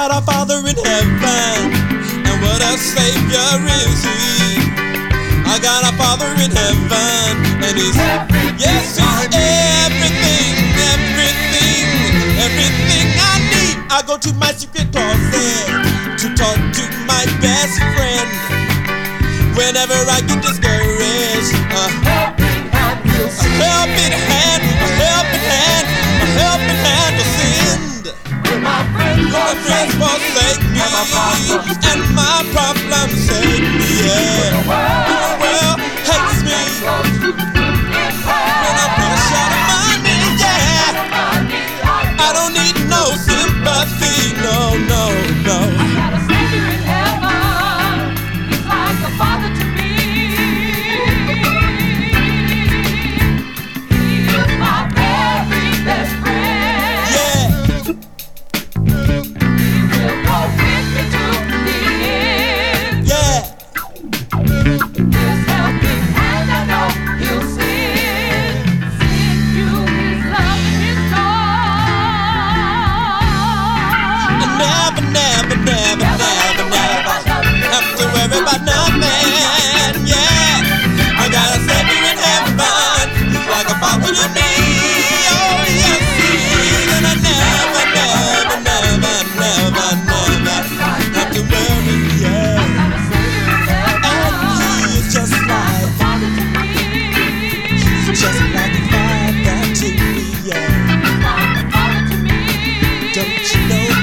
got a Father in heaven, and what a Savior is He. I got a Father in heaven, and He's yes, He's everything, everything, everything I need. I go to my secret closet to talk to my best friend whenever I get discouraged. A helping hand, a helping hand, a helping hand to send. My friends forsake me, and my problems save me. Yeah, the world hates me when I push out of money. Yeah, I don't need no sympathy. No, no, no. I got a Savior in heaven. He's like a father to me. He is my very best friend. Yeah. He will go with me to the end. Yeah. His helping hand, I know He'll send you His love and His joy. And never, never, never, never, never have to worry about nothing. Yeah, I got a Savior in heaven, He's like a father to me. Oh yes, He is, and I never, never, never, never, never have to worry. Yeah, and He is just like, just like a father to me. Yeah, don't you know?